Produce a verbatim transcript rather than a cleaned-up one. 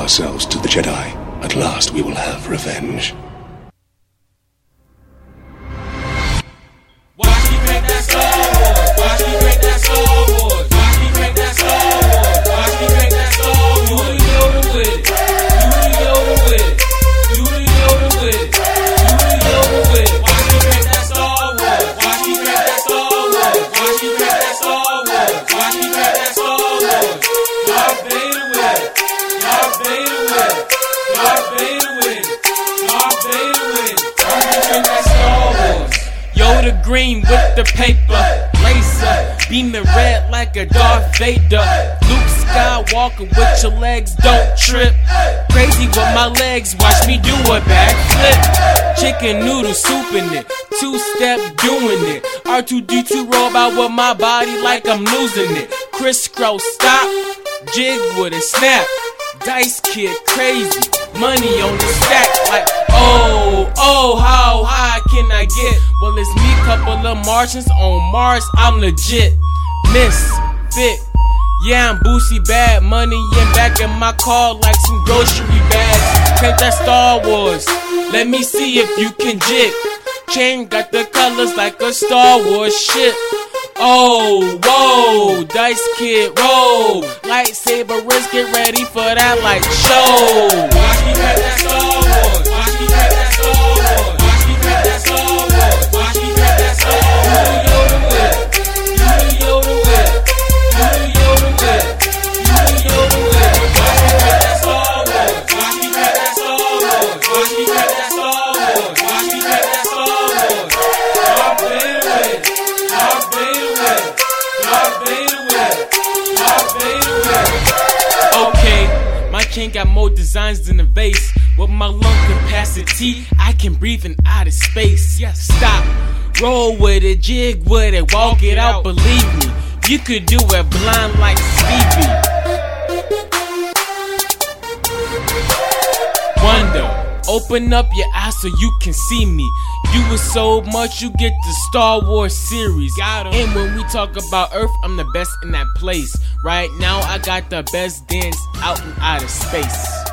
ourselves to the Jedi. At last we will have revenge. Watch me make that Star Wars. Watch me make that Star Wars. Watch me make that Star Wars. Watch me make that Star Wars. You the Yoda with it. You the Yoda with it. You the Yoda with it. You the Yoda with it. Watch me make that Star Wars. Watch me make that Star Wars. Watch me make that Star Wars. Watch me make that Star Wars. Darth Vader with it. Darth Vader with it. Darth Vader with it. Darth Vader with it. Watch me make that Star Wars. Yoda green with the paper, laser, beaming red like a Darth Vader. Luke Skywalker with your legs, don't trip. Crazy with my legs, watch me do a backflip. Chicken noodle soup in it, two-step doing it. R two D two robot with my body like I'm losing it. Crisscross stop, jig with a snap. Dice Kid crazy, money on the stack like oh, oh, how high can I get? Well, it's me, couple of Martians on Mars, I'm legit. Misfit, yeah, I'm boosie bad. Money in back in my car like some grocery bags. Take that Star Wars, let me see if you can jig. Chain got the colors like a Star Wars shit. Oh, whoa, Dice Kid, roll. Lightsaber wrist, get ready for that light show. Watch me make that Star Wars. Watch me make that Star Wars. Watch me make that Star Wars. Watch me make that Star Wars. You the Yoda with it. You the Yoda with it. You the Yoda with it. You the Yoda with it. Watch me make that Star Wars. Watch me make that Star Wars. Watch me make that Star Wars. Watch me make that Star Wars. Darth Vader with it. Darth Vader with it. Darth Vader with it. Darth Vader with it. Okay, my chain got more designs than a vase. With my lung capacity, I can breathe in outer space. Yes, stop, roll with it, jig with it, walk it out. Believe me, you could do it blind like Stevie Wonder. Open up your eyes so you can see me. You was so much, you get the Star Wars series. And when we talk about Earth, I'm the best in that place. Right now, I got the best dance out in outer space.